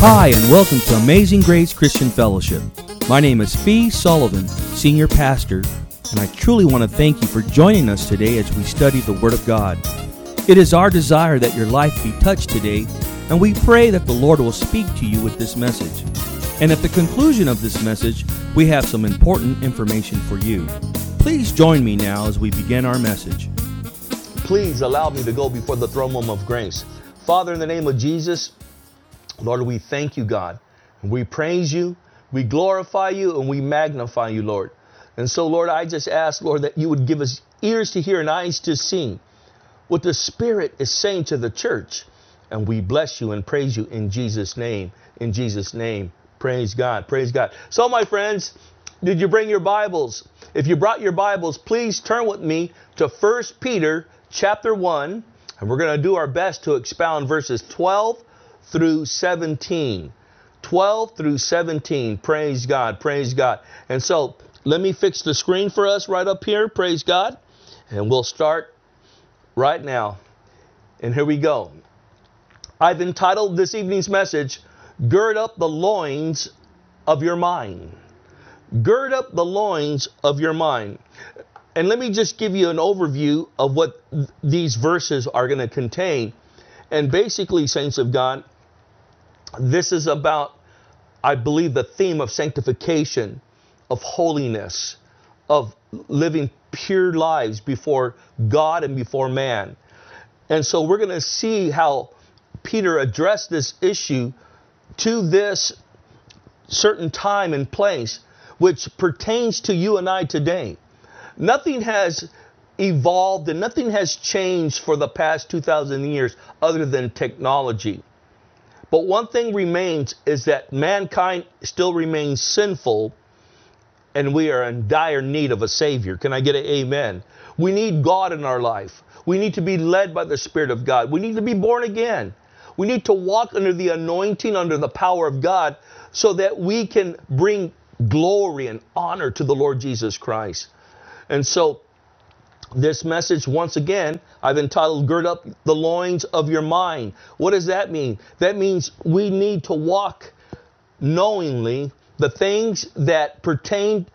Hi, and welcome to Amazing Grace Christian Fellowship. My name is Fee Sullivan, Senior Pastor, and I truly want to thank you for joining us today as we study the Word of God. It is our desire that your life be touched today, and we pray that the Lord will speak to you with this message. And at the conclusion of this message, we have some important information for you. Please join me now as we begin our message. Please allow me to go before the throne room of grace. Father, in the name of Jesus, Lord, we thank you, God. We praise you, we glorify you, and we magnify you, Lord. And so, Lord, I just ask, Lord, that you would give us ears to hear and eyes to see what the Spirit is saying to the church. And we bless you and praise you in Jesus' name. In Jesus' name. Praise God. Praise God. So, my friends, did you bring your Bibles? If you brought your Bibles, please turn with me to 1 Peter chapter 1. And we're going to do our best to expound verses 12 through 17. 12 through 17. Praise God. Praise God. And so let me fix the screen for us right up here. Praise God. And we'll start right now. And here we go. I've entitled this evening's message, Gird Up the Loins of Your Mind. Gird up the loins of your mind. And let me just give you an overview of what these verses are going to contain. And basically, saints of God, this is about, I believe, the theme of sanctification, of holiness, of living pure lives before God and before man. And so we're going to see how Peter addressed this issue to this certain time and place, which pertains to you and I today. Nothing has evolved and nothing has changed for the past 2,000 years other than technology. But one thing remains is that mankind still remains sinful and we are in dire need of a Savior. Can I get an amen? We need God in our life. We need to be led by the Spirit of God. We need to be born again. We need to walk under the anointing, under the power of God, so that we can bring glory and honor to the Lord Jesus Christ. And so this message, once again, I've entitled, Gird Up the Loins of Your Mind. What does that mean? That means we need to walk knowingly the things that pertain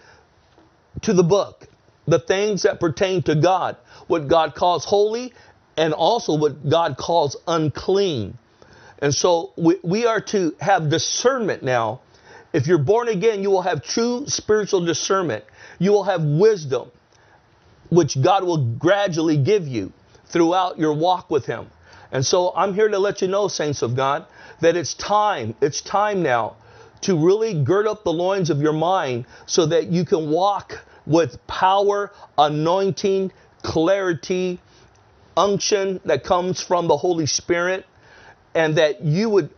to the book, the things that pertain to God, what God calls holy and also what God calls unclean. And so we are to have discernment now. If you're born again, you will have true spiritual discernment. You will have wisdom, which God will gradually give you throughout your walk with Him. And so I'm here to let you know, saints of God, that it's time now to really gird up the loins of your mind so that you can walk with power, anointing, clarity, unction that comes from the Holy Spirit, and that you would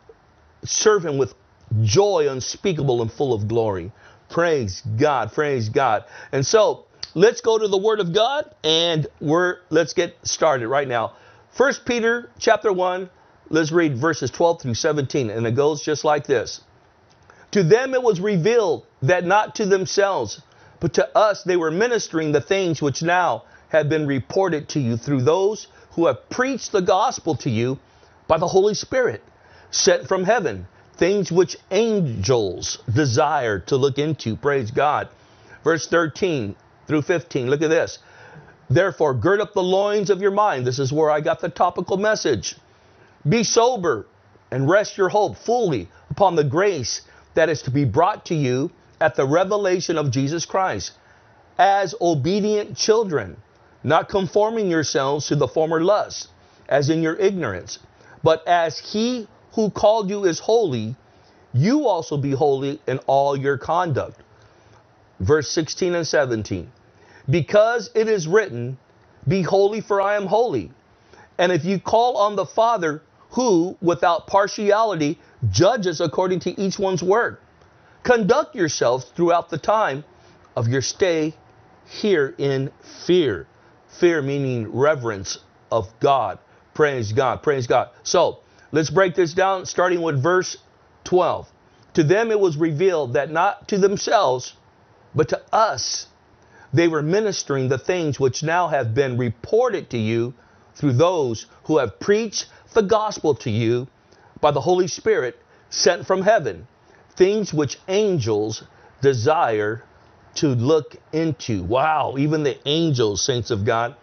serve Him with joy unspeakable and full of glory. Praise God, praise God. And so let's go to the Word of God and let's get started right now. 1 Peter chapter 1, let's read verses 12 through 17, and it goes just like this. To them it was revealed that not to themselves, but to us they were ministering the things which now have been reported to you through those who have preached the gospel to you by the Holy Spirit, sent from heaven, things which angels desire to look into. Praise God. Verse 13 through 15, look at this. Therefore, gird up the loins of your mind. This is where I got the topical message. Be sober and rest your hope fully upon the grace that is to be brought to you at the revelation of Jesus Christ. As obedient children, not conforming yourselves to the former lusts, as in your ignorance, but as He who called you is holy, you also be holy in all your conduct. Verse 16 and 17. Because it is written, be holy for I am holy. And if you call on the Father, who without partiality judges according to each one's work, conduct yourselves throughout the time of your stay here in fear. Fear meaning reverence of God. Praise God, praise God. So let's break this down starting with verse 12. To them it was revealed that not to themselves, but to us, they were ministering the things which now have been reported to you through those who have preached the gospel to you by the Holy Spirit, sent from heaven, things which angels desire to look into. Wow, even the angels, saints of God,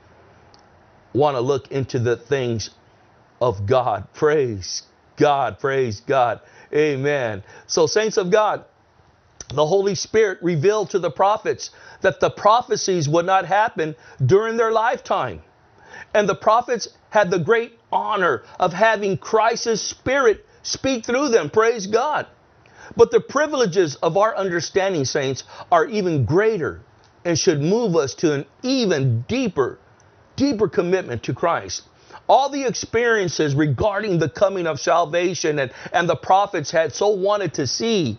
want to look into the things of God. Praise God, praise God. Amen. So, saints of God, the Holy Spirit revealed to the prophets that the prophecies would not happen during their lifetime. And the prophets had the great honor of having Christ's Spirit speak through them. Praise God. But the privileges of our understanding, saints, are even greater and should move us to an even deeper commitment to Christ. All the experiences regarding the coming of salvation and the prophets had so wanted to see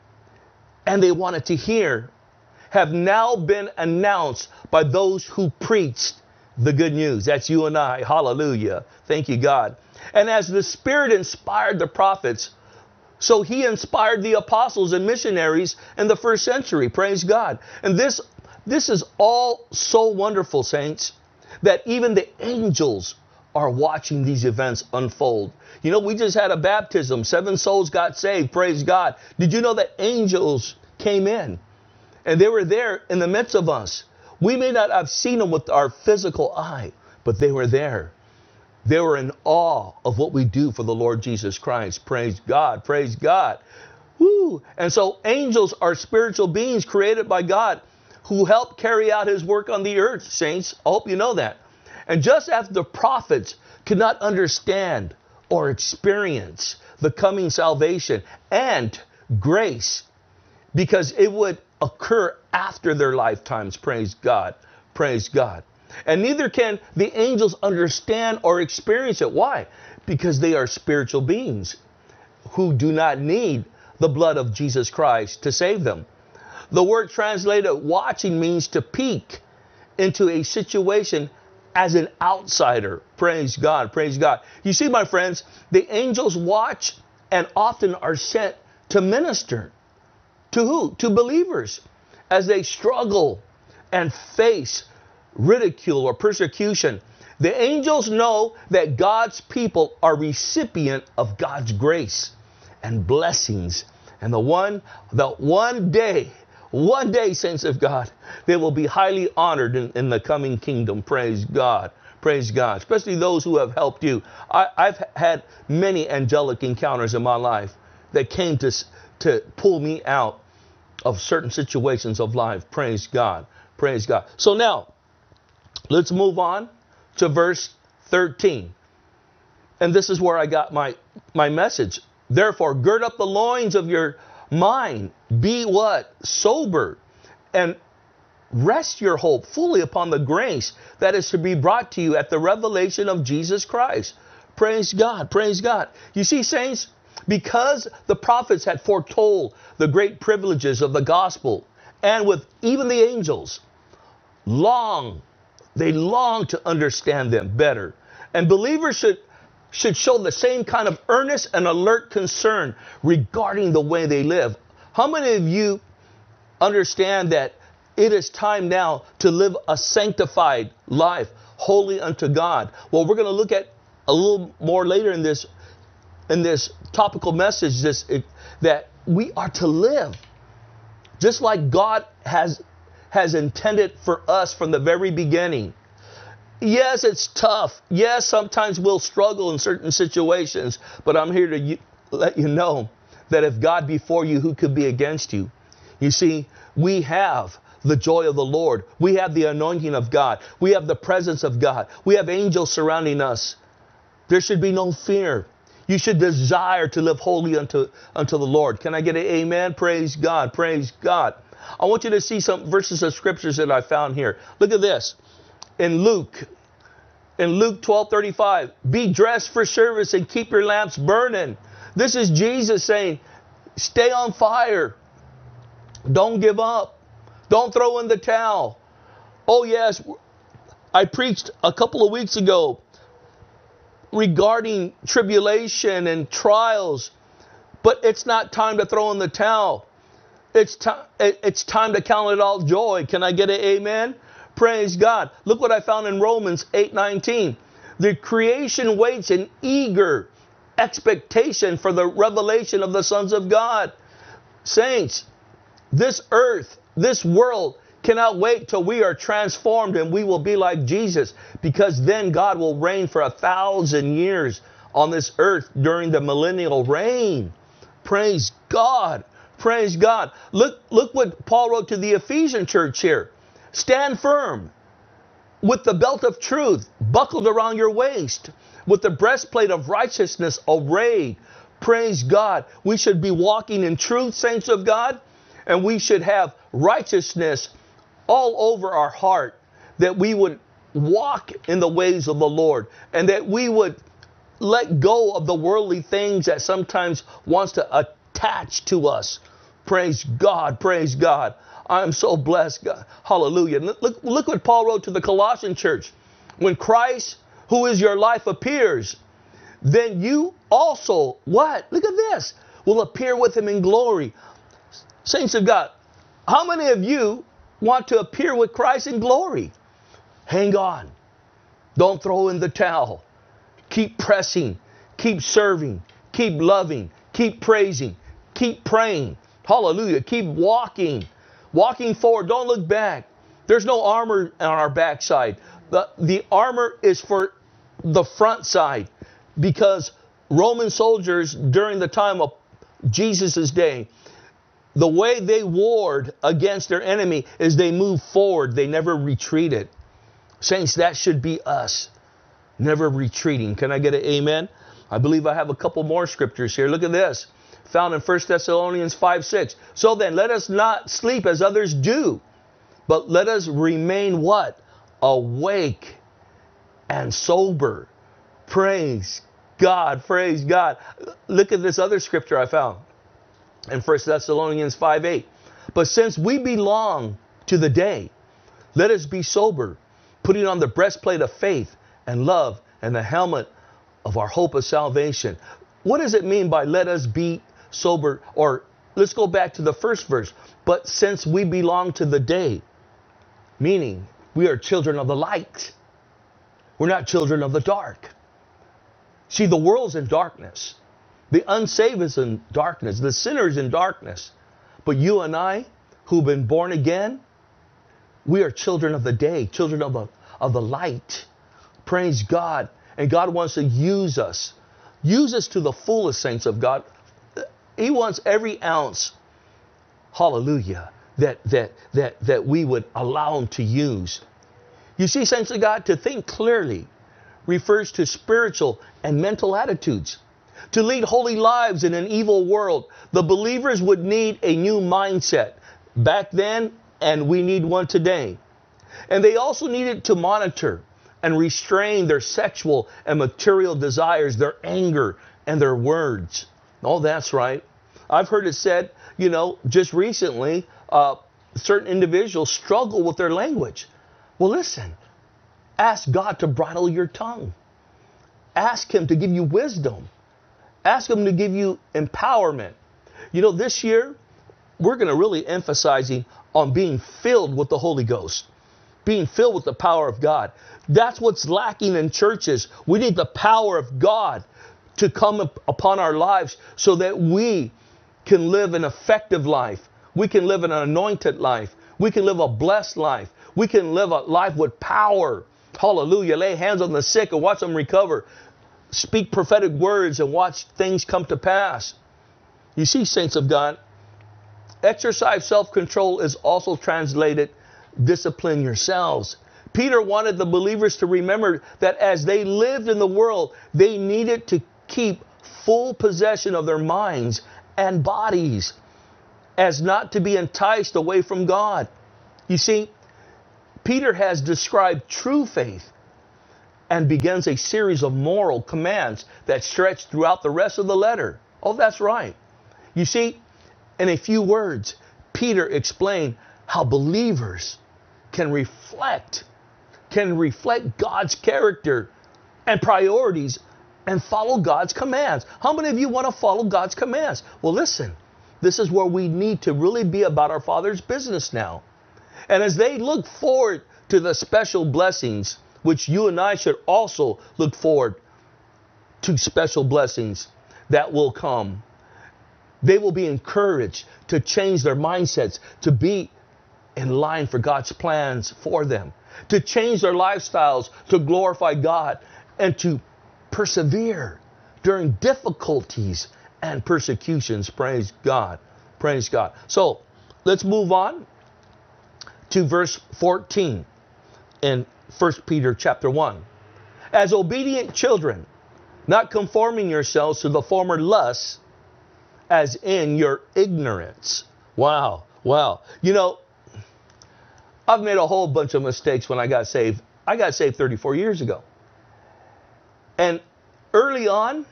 and they wanted to hear have now been announced by those who preached the good news. That's you and I. Hallelujah. Thank you, God. And as the Spirit inspired the prophets, so he inspired the apostles and missionaries in the first century. Praise God. And this is all so wonderful, saints, that even the angels are watching these events unfold. You know, we just had a baptism. 7 souls got saved. Praise God. Did you know that angels came in and they were there in the midst of us? We may not have seen them with our physical eye, but they were there. They were in awe of what we do for the Lord Jesus Christ. Praise God. Praise God. Woo. And so angels are spiritual beings created by God who help carry out his work on the earth, saints. I hope you know that. And just as the prophets could not understand or experience the coming salvation and grace because it would occur after their lifetimes, praise God, praise God. And neither can the angels understand or experience it. Why? Because they are spiritual beings who do not need the blood of Jesus Christ to save them. The word translated watching means to peek into a situation as an outsider. Praise God, praise God. You see, my friends, the angels watch and often are sent to minister. To who? To believers as they struggle and face ridicule or persecution. The angels know that God's people are recipient of God's grace and blessings. And one day, saints of God, they will be highly honored in the coming kingdom. Praise God. Praise God. Especially those who have helped you. I've had many angelic encounters in my life that came to pull me out of certain situations of life. Praise God. Praise God. So now, let's move on to verse 13. And this is where I got my message. Therefore, gird up the loins of your mind. Be what? Sober. And rest your hope fully upon the grace that is to be brought to you at the revelation of Jesus Christ. Praise God. Praise God. You see, saints, because the prophets had foretold the great privileges of the gospel, and with even the angels, they long to understand them better. And believers should show the same kind of earnest and alert concern regarding the way they live. How many of you understand that it is time now to live a sanctified life, holy unto God? Well, we're going to look at a little more later in this topical message that we are to live just like God has intended for us from the very beginning. Yes, it's tough. Yes, sometimes we'll struggle in certain situations, but I'm here to let you know that if God be for you, who could be against you? You see, we have the joy of the Lord. We have the anointing of God. We have the presence of God. We have angels surrounding us. There should be no fear. You should desire to live holy unto the Lord. Can I get an amen? Praise God. Praise God. I want you to see some verses of scriptures that I found here. Look at this. In Luke 12:35, be dressed for service and keep your lamps burning. This is Jesus saying, stay on fire. Don't give up. Don't throw in the towel. Oh yes, I preached a couple of weeks ago regarding tribulation and trials, but it's not time to throw in the towel. It's time to count it all joy. Can I get an amen? Praise God. Look what I found in Romans 8:19. The creation waits in eager expectation for the revelation of the sons of God. Saints, this earth, this world cannot wait till we are transformed and we will be like Jesus, because then God will reign for 1,000 years on this earth during the millennial reign. Praise God. Praise God. Look what Paul wrote to the Ephesian church here. Stand firm with the belt of truth buckled around your waist, with the breastplate of righteousness arrayed. Praise God. We should be walking in truth, saints of God, and we should have righteousness all over our heart, that we would walk in the ways of the Lord, and that we would let go of the worldly things that sometimes wants to attach to us. Praise God. Praise God. I'm so blessed, God. Hallelujah. Look what Paul wrote to the Colossian church. When Christ, who is your life, appears, then you also, what? Look at this. Will appear with him in glory. Saints of God, how many of you want to appear with Christ in glory? Hang on. Don't throw in the towel. Keep pressing. Keep serving. Keep loving. Keep praising. Keep praying. Hallelujah. Keep walking. Walking forward. Don't look back. There's no armor on our backside. The armor is for the front side, because Roman soldiers during the time of Jesus' day, the way they warred against their enemy is they moved forward. They never retreated. Saints, that should be us. Never retreating. Can I get an amen? I believe I have a couple more scriptures here. Look at this. Found in 1 Thessalonians 5:6. So then, let us not sleep as others do, but let us remain what? Awake and sober. Praise God. Praise God. Look at this other scripture I found in 1 Thessalonians 5:8. But since we belong to the day, let us be sober, putting on the breastplate of faith and love and the helmet of our hope of salvation. What does it mean by let us be sober? Or let's go back to the first verse. But since we belong to the day, meaning we are children of the light. We're not children of the dark. See, the world's in darkness. The unsaved is in darkness. The sinner is in darkness. But you and I, who've been born again, we are children of the day, children of the light. Praise God. And God wants to use us. Use us to the fullest, saints of God. He wants every ounce, hallelujah, that we would allow him to use. You see, saints of God, to think clearly refers to spiritual and mental attitudes. To lead holy lives in an evil world, the believers would need a new mindset back then, and we need one today. And they also needed to monitor and restrain their sexual and material desires, their anger, and their words. Oh, that's right. I've heard it said, just recently, certain individuals struggle with their language. Well, listen, ask God to bridle your tongue. Ask him to give you wisdom. Ask him to give you empowerment. This year, we're going to really emphasizing on being filled with the Holy Ghost, being filled with the power of God. That's what's lacking in churches. We need the power of God to come upon our lives so that we can live an effective life. We can live an anointed life. We can live a blessed life. We can live a life with power. Hallelujah. Lay hands on the sick and watch them recover. Speak prophetic words and watch things come to pass. You see, saints of God, exercise self-control is also translated discipline yourselves. Peter wanted the believers to remember that as they lived in the world, they needed to keep full possession of their minds and bodies as not to be enticed away from God. You see, Peter has described true faith and begins a series of moral commands that stretch throughout the rest of the letter. Oh, that's right. You see, in a few words, Peter explained how believers can reflect God's character and priorities and follow God's commands. How many of you want to follow God's commands? Well, listen, this is where we need to really be about our Father's business now. And as they look forward to the special blessings, which you and I should also look forward to special blessings that will come. They will be encouraged to change their mindsets, to be in line for God's plans for them, to change their lifestyles, to glorify God, and to persevere during difficulties and persecutions. Praise God. Praise God. So let's move on to verse 14 in 1 Peter chapter 1. As obedient children, not conforming yourselves to the former lusts, as in your ignorance. Wow. You know, I've made a whole bunch of mistakes when I got saved. I got saved 34 years ago. And early on,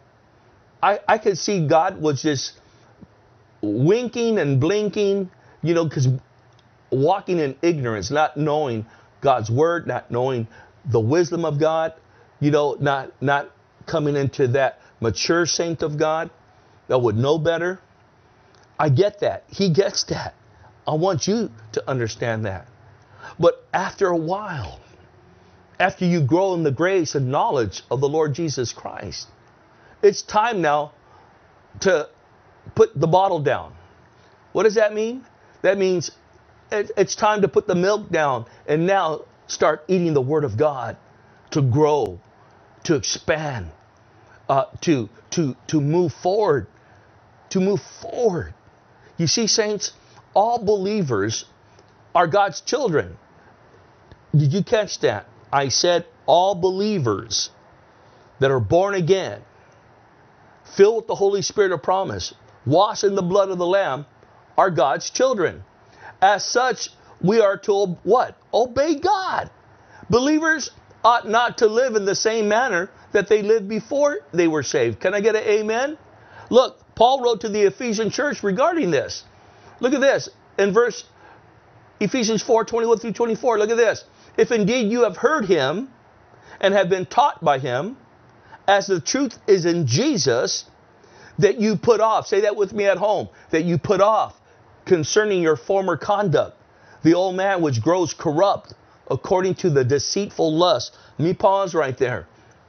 I could see God was just winking and blinking, you know, because walking in ignorance, not knowing God's word, not knowing the wisdom of God, you know, not coming into that mature saint of God that would know better. I get that. He gets that. I want you to understand that. But after a while, after you grow in the grace and knowledge of the Lord Jesus Christ, it's time now to put the bottle down. What does that mean? That means it's time to put the milk down and now start eating the Word of God, to grow, to expand, to move forward. To move forward. You see, saints, all believers are God's children. Did you catch that? I said all believers that are born again, filled with the Holy Spirit of promise, washed in the blood of the Lamb, are God's children. As such, we are to what? Obey God. Believers ought not to live in the same manner that they lived before they were saved. Can I get an amen? Look, Paul wrote to the Ephesian church regarding this. Look at this. In Ephesians 4:21 through 24, look at this. If indeed you have heard him and have been taught by him, as the truth is in Jesus, that you put off, say that with me at home, that you put off concerning your former conduct, the old man which grows corrupt according to the deceitful lust. Let me pause right there.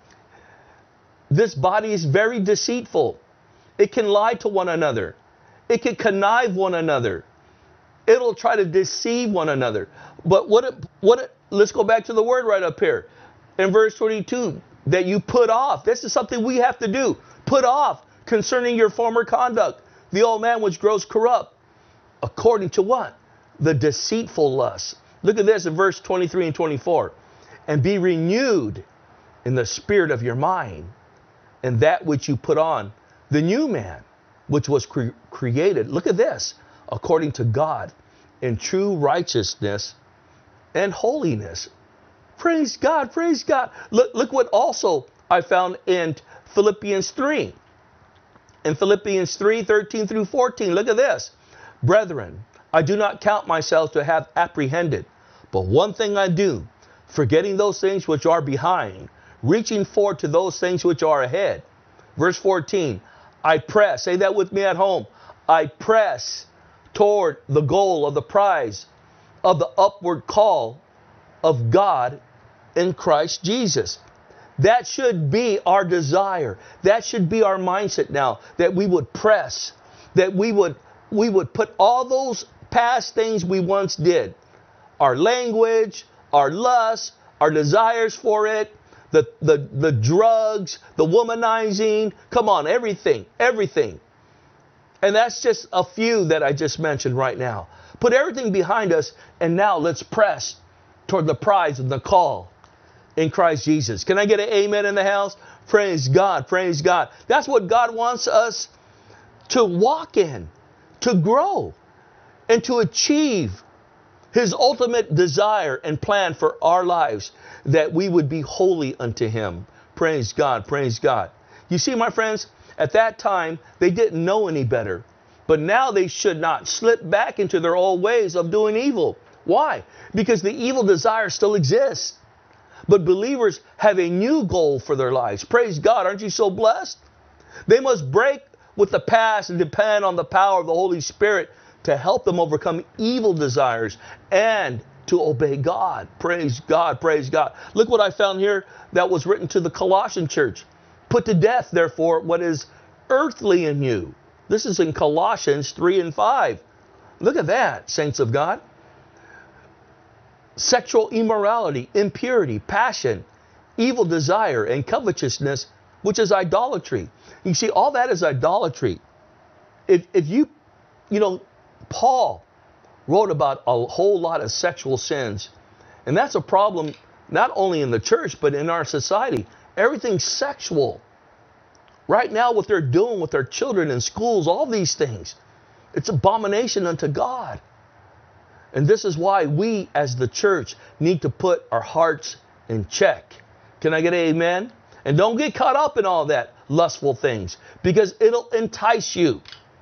This body is very deceitful. It can lie to one another. It can connive one another. It'll try to deceive one another. But let's go back to the word right up here. In verse 22, that you put off. This is something we have to do. Put off concerning your former conduct, the old man which grows corrupt. According to what? The deceitful lust. Look at this in verse 23 and 24. And be renewed in the spirit of your mind, and that which you put on, the new man, which was created, look at this, according to God, in true righteousness and holiness. Praise God, praise God. Look what also I found in Philippians 3. In Philippians 3, 13 through 14, look at this. Brethren, I do not count myself to have apprehended, but one thing I do, forgetting those things which are behind, reaching forward to those things which are ahead. Verse 14, I press, say that with me at home, I press toward the goal of the prize of the upward call of God in Christ Jesus. That should be our desire. That should be our mindset now, that we would press, that we would put all those past things we once did, our language, our lust, our desires for it, the drugs, the womanizing, come on, everything. And that's just a few that I just mentioned right now. Put everything behind us, and now let's press toward the prize of the call in Christ Jesus. Can I get an amen in the house? Praise God, praise God. That's what God wants us to walk in, to grow, and to achieve His ultimate desire and plan for our lives, that we would be holy unto Him. Praise God, praise God. You see, my friends, at that time, they didn't know any better. But now they should not slip back into their old ways of doing evil. Why? Because the evil desire still exists. But believers have a new goal for their lives. Praise God. Aren't you so blessed? They must break with the past and depend on the power of the Holy Spirit to help them overcome evil desires and to obey God. Praise God, praise God. Look what I found here that was written to the Colossian church. Put to death, therefore, what is earthly in you. This is in Colossians 3 and 5. Look at that, saints of God. Sexual immorality, impurity, passion, evil desire, and covetousness, which is idolatry. You see, all that is idolatry. If you Paul wrote about a whole lot of sexual sins. And that's a problem not only in the church, but in our society. Everything's sexual. Right now, what they're doing with their children in schools, all these things, it's abomination unto God. And this is why we as the church need to put our hearts in check. Can I get an amen? And don't get caught up in all that lustful things, because it'll entice you.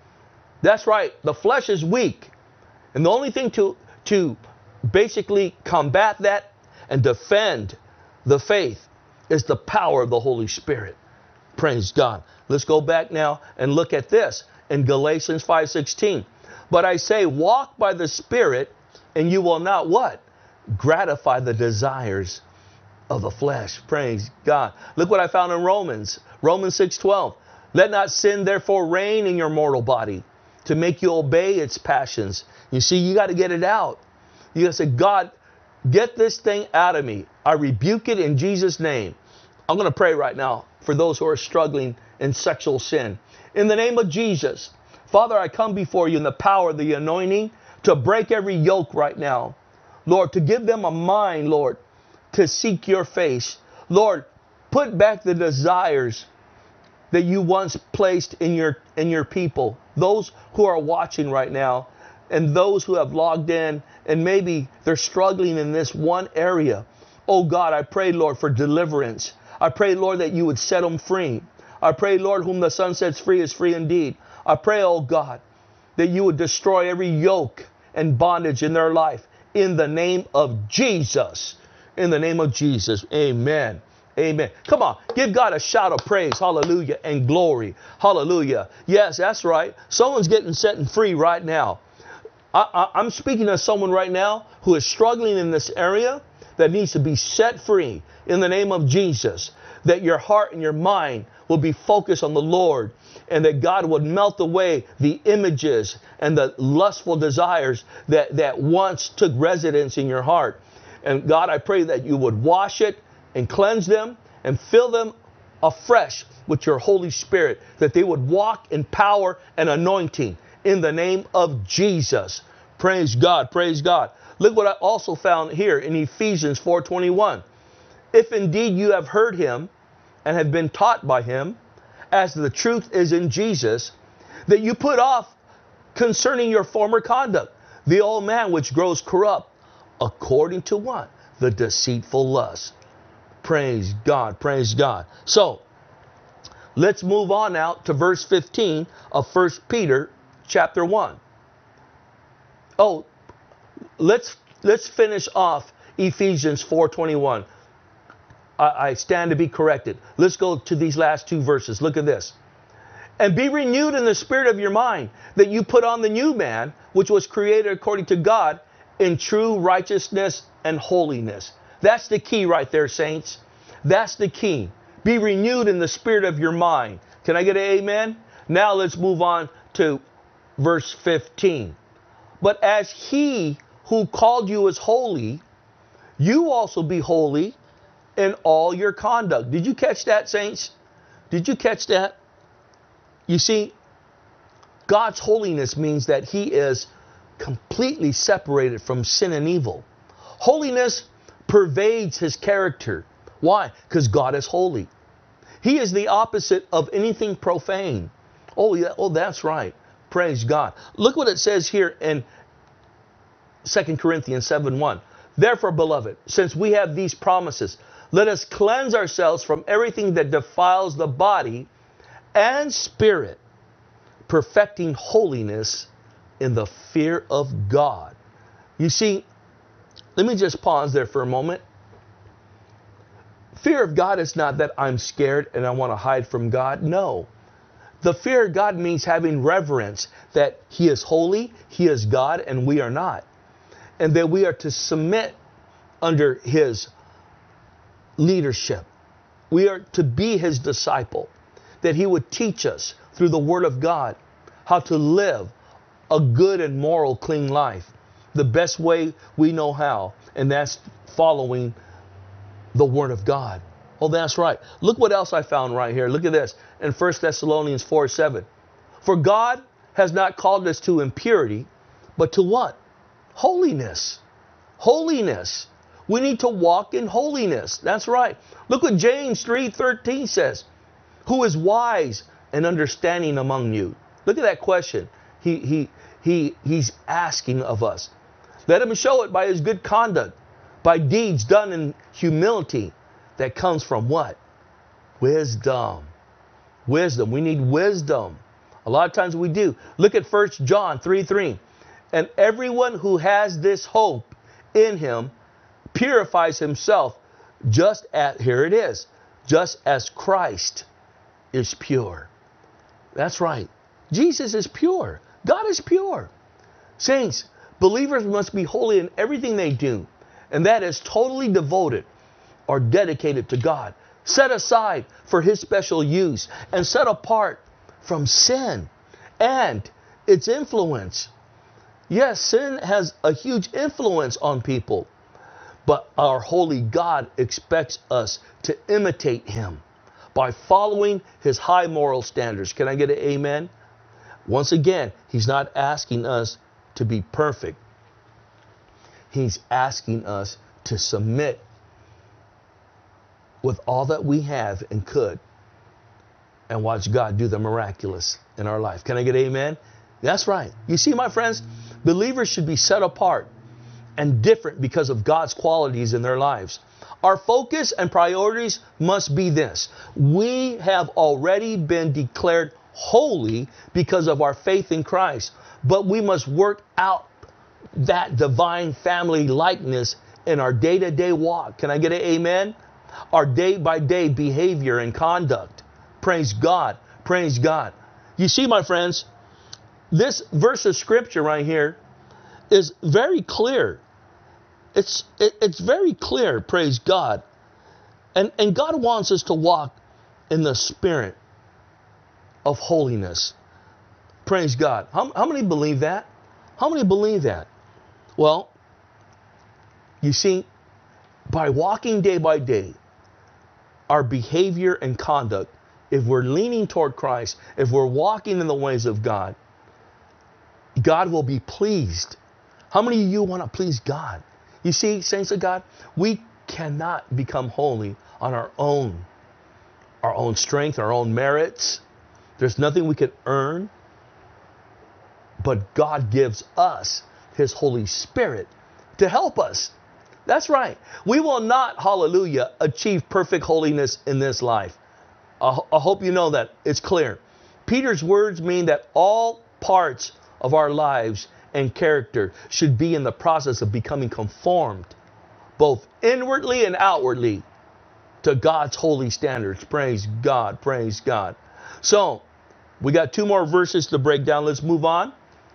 That's right. The flesh is weak. And the only thing to basically combat that and defend the faith is the power of the Holy Spirit. Praise God. Let's go back now and look at this in Galatians 5:16. But I say, walk by the Spirit, and you will not what? Gratify the desires of the flesh. Praise God. Look what I found in Romans 6:12. Let not sin therefore reign in your mortal body, to make you obey its passions. You see, you got to get it out. You got to say, God, get this thing out of me. I rebuke it in Jesus' name. I'm going to pray right now for those who are struggling in sexual sin. In the name of Jesus, Father, I come before you in the power of the anointing to break every yoke right now. Lord, to give them a mind, Lord, to seek your face. Lord, put back the desires that you once placed in your people. Those who are watching right now and those who have logged in and maybe they're struggling in this one area. Oh God, I pray, Lord, for deliverance. I pray, Lord, that you would set them free. I pray, Lord, whom the Son sets free is free indeed. I pray, oh God, that you would destroy every yoke and bondage in their life in the name of Jesus. In the name of Jesus. Amen. Amen. Come on, give God a shout of praise. Hallelujah and glory. Hallelujah. Yes, that's right. Someone's getting set and free right now. I'm speaking to someone right now who is struggling in this area that needs to be set free in the name of Jesus. That your heart and your mind will be focused on the Lord, and that God would melt away the images and the lustful desires that once took residence in your heart. And God, I pray that you would wash it and cleanse them and fill them afresh with your Holy Spirit, that they would walk in power and anointing in the name of Jesus. Praise God. Praise God. Look what I also found here in Ephesians 4:21. If indeed you have heard him and have been taught by him, as the truth is in Jesus, that you put off concerning your former conduct, the old man which grows corrupt, according to what? The deceitful lust. Praise God. Praise God. So, let's move on now to verse 15 of 1 Peter chapter 1. Oh, let's finish off Ephesians 4:21. I stand to be corrected. Let's go to these last two verses. Look at this. And be renewed in the spirit of your mind, that you put on the new man, which was created according to God in true righteousness and holiness. That's the key right there, saints. That's the key. Be renewed in the spirit of your mind. Can I get an amen? Now let's move on to verse 15. But as he who called you is holy, you also be holy in all your conduct. Did you catch that, saints? Did you catch that? You see, God's holiness means that he is completely separated from sin and evil. Holiness pervades his character. Why? Because God is holy. He is the opposite of anything profane. Oh, yeah. Oh, that's right. Praise God. Look what it says here in 2 Corinthians 7:1. Therefore, beloved, since we have these promises, let us cleanse ourselves from everything that defiles the body and spirit, perfecting holiness in the fear of God. You see, let me just pause there for a moment. Fear of God is not that I'm scared and I want to hide from God. No. The fear of God means having reverence that he is holy, he is God, and we are not. And that we are to submit under his leadership. we are to be his disciple, that he would teach us through the word of God how to live a good and moral, clean life, the best way we know how, and that's following the word of God. Oh, that's right. Look what else I found right here. Look at this in 1 Thessalonians 4:7. For God has not called us to impurity, but to what? Holiness. Holiness. We need to walk in holiness. That's right. Look what James 3:13 says. Who is wise and understanding among you? Look at that question. He's asking of us. Let him show it by his good conduct, by deeds done in humility that comes from what? Wisdom. Wisdom. We need wisdom. A lot of times we do. Look at 1 John 3:3. And everyone who has this hope in him purifies himself just as, here it is, just as Christ is pure. That's right. Jesus is pure. God is pure. Saints, believers must be holy in everything they do. And that is totally devoted or dedicated to God. Set aside for his special use and set apart from sin and its influence. Yes, sin has a huge influence on people, but our holy God expects us to imitate him by following his high moral standards. Can I get an amen? Once again, he's not asking us to be perfect. He's asking us to submit with all that we have and could and watch God do the miraculous in our life. Can I get an amen? That's right. You see, my friends, believers should be set apart and different because of God's qualities in their lives. Our focus and priorities must be this. We have already been declared holy because of our faith in Christ, but we must work out that divine family likeness in our day-to-day walk. Can I get an amen? Our day-by-day behavior and conduct. Praise God. Praise God. You see, my friends, this verse of scripture right here is very clear. It's very clear, praise God. And God wants us to walk in the spirit of holiness. Praise God. How many believe that? How many believe that? Well, you see, by walking day by day, our behavior and conduct, if we're leaning toward Christ, if we're walking in the ways of God, God will be pleased. How many of you want to please God? You see, saints of God, we cannot become holy on our own strength, our own merits. There's nothing we can earn. But God gives us his Holy Spirit to help us. That's right. We will not, hallelujah, achieve perfect holiness in this life. I hope you know that. It's clear. Peter's words mean that all parts of our lives and character should be in the process of becoming conformed, both inwardly and outwardly, to God's holy standards. Praise God. Praise God. So, we got two more verses to break down. Let's move on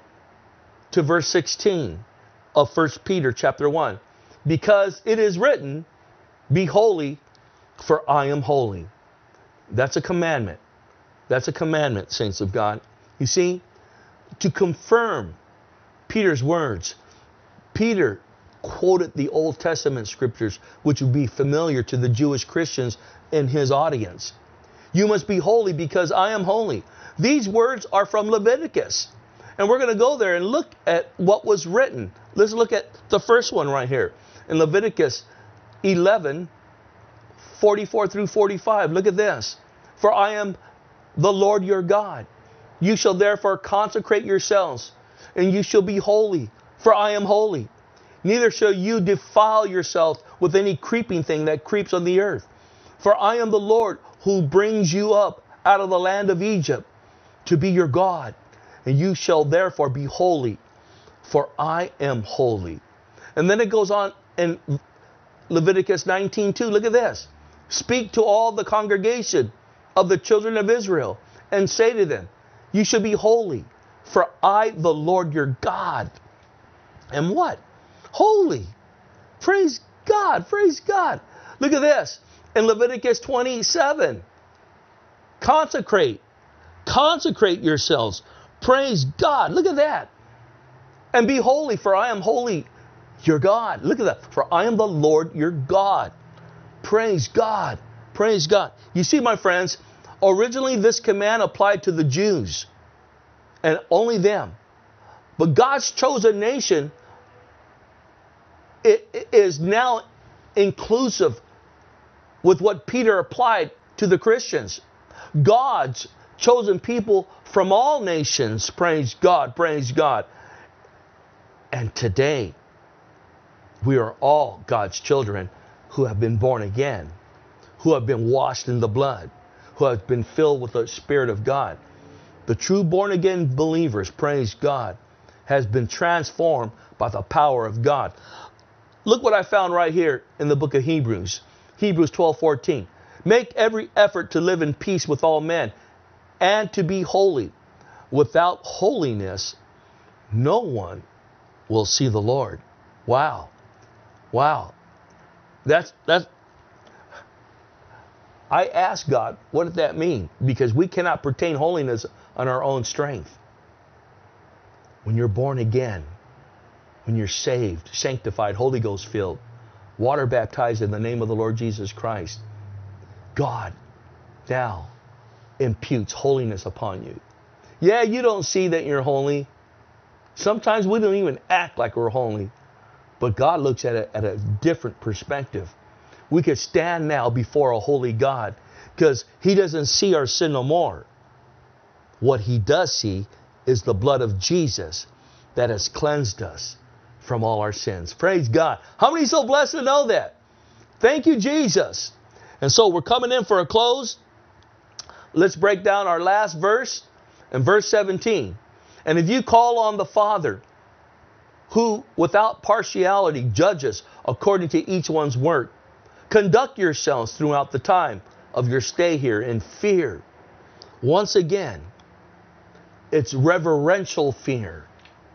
to verse 16 of 1 Peter chapter 1. Because it is written, be holy, for I am holy. That's a commandment. That's a commandment, saints of God. You see, to confirm Peter's words, Peter quoted the Old Testament scriptures, which would be familiar to the Jewish Christians in his audience. You must be holy because I am holy. These words are from Leviticus. And we're going to go there and look at what was written. Let's look at the first one right here. In Leviticus 11, 44 through 45. Look at this. For I am the Lord your God. You shall therefore consecrate yourselves, and you shall be holy, for I am holy. Neither shall you defile yourself with any creeping thing that creeps on the earth. For I am the Lord who brings you up out of the land of Egypt to be your God. And you shall therefore be holy, for I am holy. And then it goes on in Leviticus 19:2. Look at this. Speak to all the congregation of the children of Israel and say to them, you should be holy, for I, the Lord your God, am what? Holy. Praise God. Praise God. Look at this. in Leviticus 27. Consecrate. Consecrate yourselves. Praise God. Look at that. And be holy, for I am holy, your God. Look at that. For I am the Lord your God. Praise God. Praise God. You see, my friends, originally this command applied to the Jews and only them. But God's chosen nation is now inclusive with what Peter applied to the Christians. God's chosen people from all nations. Praise God. Praise God. And today, we are all God's children who have been born again, who have been washed in the blood, who have been filled with the Spirit of God. The true born again believers, praise God, has been transformed by the power of God. Look what I found right here in the book of Hebrews. Hebrews 12:14. Make every effort to live in peace with all men and to be holy. Without holiness, no one will see the Lord. Wow. Wow. That's I asked God, what did that mean? Because we cannot pertain holiness on our own strength. When you're born again, when you're saved, sanctified, Holy Ghost filled, water baptized in the name of the Lord Jesus Christ, God now imputes holiness upon you. Yeah, you don't see that you're holy. Sometimes we don't even act like we're holy. But God looks at it at a different perspective. We could stand now before a holy God because He doesn't see our sin no more. What He does see is the blood of Jesus that has cleansed us from all our sins. Praise God. How many are so blessed to know that? Thank you, Jesus. And so we're coming in for a close. Let's break down our last verse in verse 17. And if you call on the Father, who without partiality judges according to each one's work, conduct yourselves throughout the time of your stay here in fear. Once again, it's reverential fear.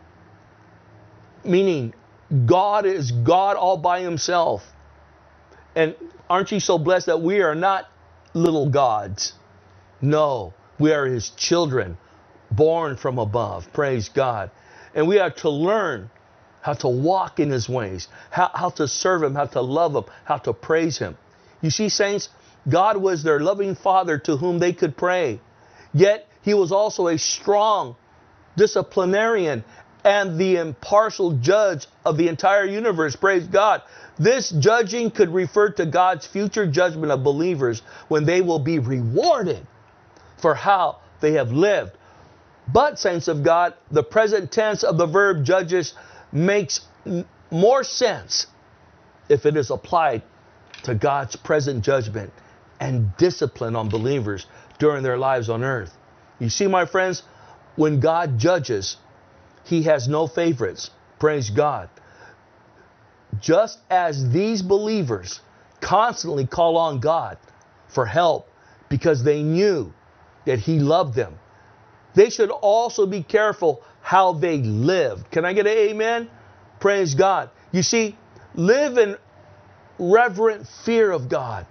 Meaning, God is God all by Himself. And aren't you so blessed that we are not little gods? No, we are His children, born from above. Praise God. And we have to learn how to walk in His ways, how to serve Him, how to love Him, how to praise Him. You see, saints, God was their loving Father to whom they could pray. Yet He was also a strong disciplinarian and the impartial judge of the entire universe. Praise God. This judging could refer to God's future judgment of believers when they will be rewarded for how they have lived. But, saints of God, the present tense of the verb judges makes more sense if it is applied to God's present judgment and discipline on believers during their lives on earth. You see, my friends, when God judges, He has no favorites. Praise God. Just as these believers constantly call on God for help because they knew that He loved them, they should also be careful how they lived. Can I get an amen? Praise God. You see, live in reverent fear of God.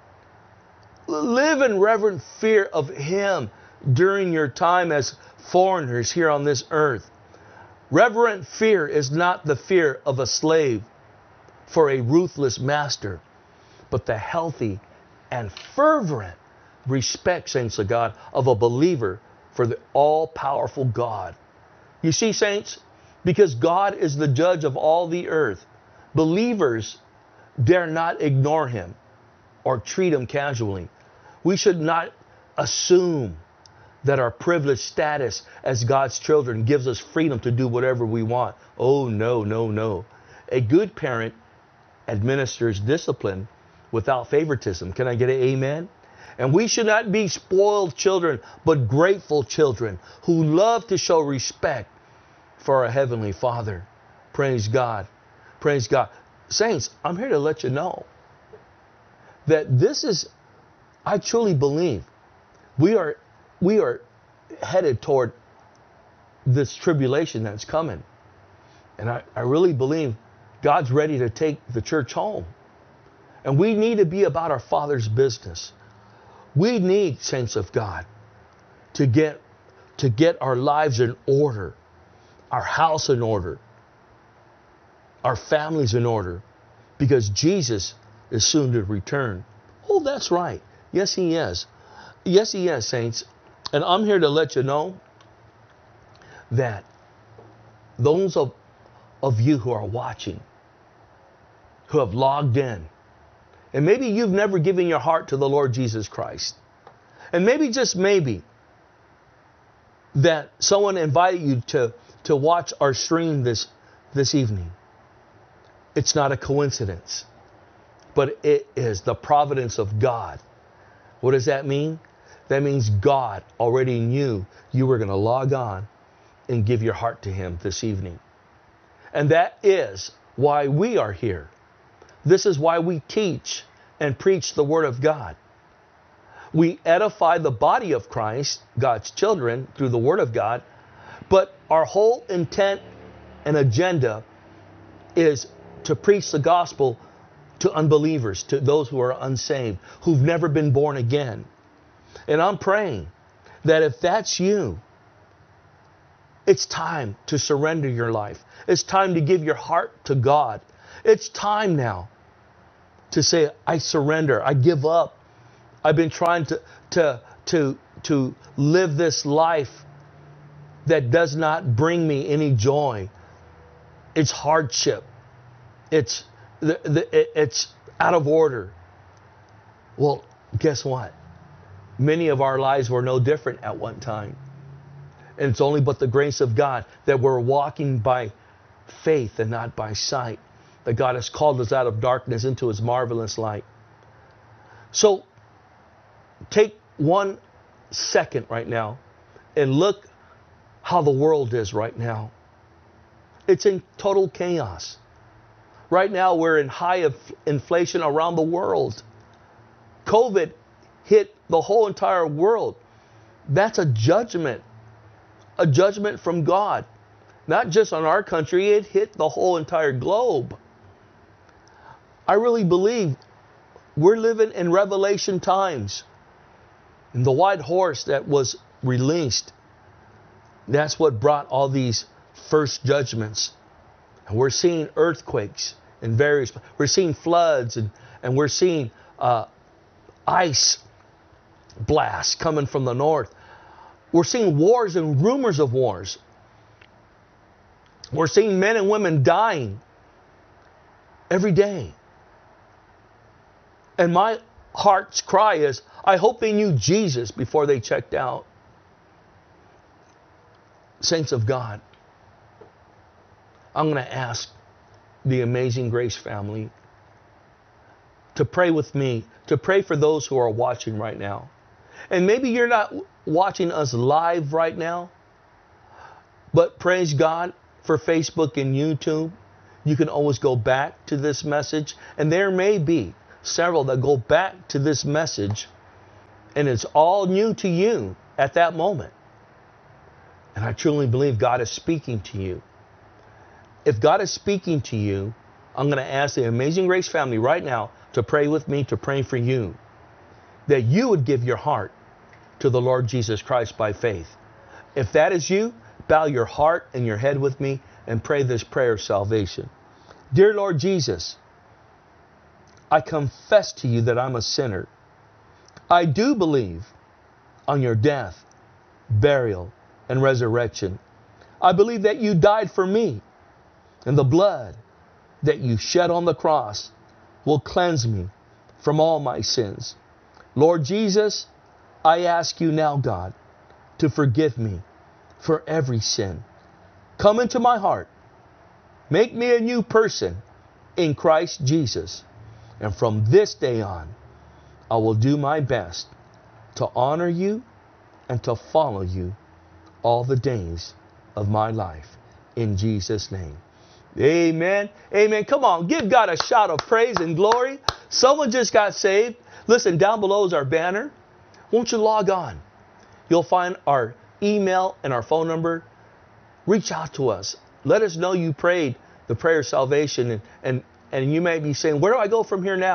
Live in reverent fear of Him during your time as foreigners here on this earth. Reverent fear is not the fear of a slave for a ruthless master, but the healthy and fervent respect, saints of God, of a believer for the all-powerful God. You see, saints, because God is the judge of all the earth, believers dare not ignore Him or treat Him casually. We should not assume that our privileged status as God's children gives us freedom to do whatever we want. Oh, no, no, no. A good parent administers discipline without favoritism. Can I get an amen? And we should not be spoiled children, but grateful children who love to show respect for our Heavenly Father. Praise God. Praise God. Saints, I'm here to let you know that this is, I truly believe, we are headed toward this tribulation that's coming. And I really believe God's ready to take the church home. And we need to be about our Father's business. We need, saints of God, to get our lives in order, our house in order, our families in order, because Jesus is soon to return. Oh, that's right. Yes, He is. Yes, He is, saints. And I'm here to let you know that those of you who are watching, who have logged in, and maybe you've never given your heart to the Lord Jesus Christ, and maybe, just maybe, that someone invited you to watch our stream this evening. It's not a coincidence, but it is the providence of God. What does that mean? That means God already knew you were going to log on and give your heart to Him this evening. And that is why we are here. This is why we teach and preach the Word of God. We edify the body of Christ, God's children, through the Word of God. But our whole intent and agenda is to preach the gospel to unbelievers, to those who are unsaved, who've never been born again. And I'm praying that if that's you, it's time to surrender your life. It's time to give your heart to God. It's time now to say, I surrender. I give up. I've been trying to live this life that does not bring me any joy. It's hardship. It's out of order. Well, guess what? Many of our lives were no different at one time. And it's only but the grace of God that we're walking by faith and not by sight. That God has called us out of darkness into His marvelous light. So take 1 second right now and look how the world is right now. It's in total chaos. Right now we're in high inflation around the world. COVID hit the whole entire world. That's a judgment from God. Not just on our country, it hit the whole entire globe. I really believe we're living in Revelation times. And the white horse that was released, that's what brought all these first judgments. And we're seeing earthquakes in various, we're seeing floods, and we're seeing ice blasts coming from the north. We're seeing wars and rumors of wars. We're seeing men and women dying every day. And my heart's cry is, I hope they knew Jesus before they checked out. Saints of God, I'm going to ask the Amazing Grace family to pray with me, to pray for those who are watching right now. And maybe you're not watching us live right now, but praise God for Facebook and YouTube. You can always go back to this message, and there may be several that go back to this message, and it's all new to you at that moment. And I truly believe God is speaking to you. If God is speaking to you, I'm going to ask the Amazing Grace family right now to pray with me, to pray for you, that you would give your heart to the Lord Jesus Christ by faith. If that is you, bow your heart and your head with me and pray this prayer of salvation. Dear Lord Jesus, I confess to you that I'm a sinner. I do believe on your death, burial, and resurrection. I believe that you died for me, and the blood that you shed on the cross will cleanse me from all my sins. Lord Jesus, I ask you now, God, to forgive me for every sin. Come into my heart. Make me a new person in Christ Jesus. And from this day on, I will do my best to honor you and to follow you all the days of my life. In Jesus' name. Amen. Amen. Come on, give God a shout of praise and glory. Someone just got saved. Listen, down below is our banner. Won't you log on? You'll find our email and our phone number. Reach out to us. Let us know you prayed the prayer of salvation. And you may be saying, where do I go from here now?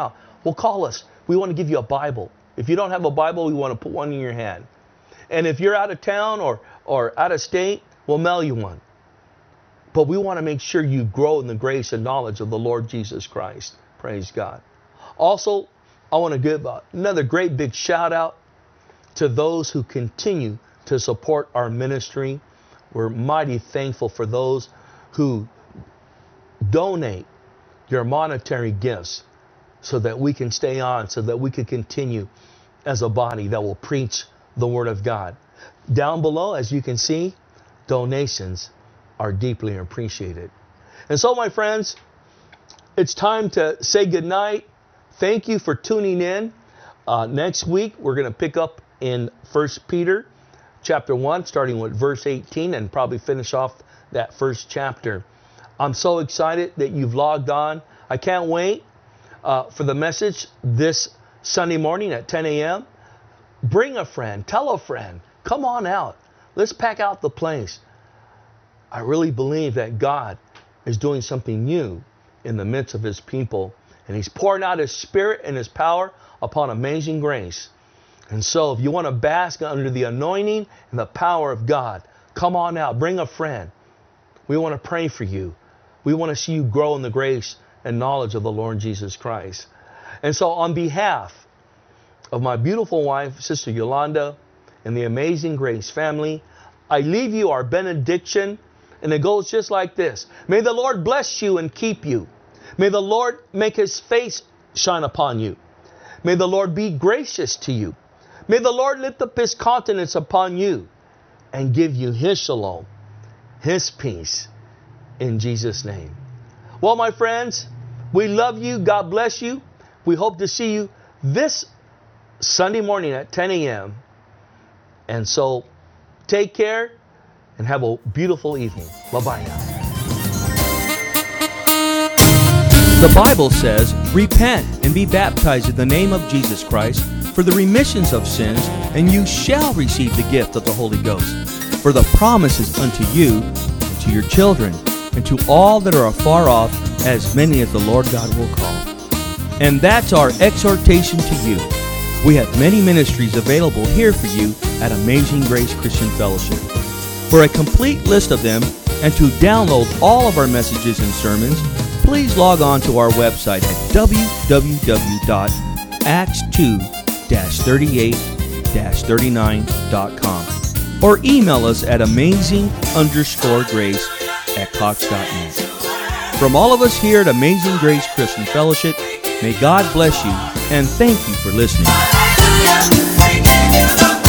well, call us. We want to give you a Bible. If you don't have a Bible, we want to put one in your hand. And if you're out of town or out of state, we'll mail you one. But we want to make sure you grow in the grace and knowledge of the Lord Jesus Christ. Praise God. Also, I want to give another great big shout out to those who continue to support our ministry. We're mighty thankful for those who donate your monetary gifts so that we can stay on, so that we can continue as a body that will preach the Word of God. Down below, as you can see, donations are deeply appreciated. And so, my friends, it's time to say goodnight. Thank you for tuning in. Next week, we're going to pick up in 1 Peter chapter 1, starting with verse 18, and probably finish off that first chapter. I'm so excited that you've logged on. I can't wait for the message this Sunday morning at 10 a.m. Bring a friend. Tell a friend. Come on out. Let's pack out the place. I really believe that God is doing something new in the midst of His people. And He's pouring out His Spirit and His power upon Amazing Grace. And so if you want to bask under the anointing and the power of God, come on out. Bring a friend. We want to pray for you. We want to see you grow in the grace and knowledge of the Lord Jesus Christ. And so on behalf of my beautiful wife, Sister Yolanda, and the Amazing Grace family, I leave you our benediction. And it goes just like this. May the Lord bless you and keep you. May the Lord make His face shine upon you. May the Lord be gracious to you. May the Lord lift up His countenance upon you and give you His shalom, His peace, in Jesus' name. Well, my friends, we love you. God bless you. We hope to see you this Sunday morning at 10 a.m. And so take care and have a beautiful evening. Bye-bye now. The Bible says, repent and be baptized in the name of Jesus Christ for the remissions of sins, and you shall receive the gift of the Holy Ghost. For the promise is unto you, and to your children, and to all that are afar off, as many as the Lord God will call. And that's our exhortation to you. We have many ministries available here for you at Amazing Grace Christian Fellowship. For a complete list of them and to download all of our messages and sermons, please log on to our website at www.acts2-38-39.com or email us at amazing_grace@cox.net. From all of us here at Amazing Grace Christian Fellowship, may God bless you and thank you for listening.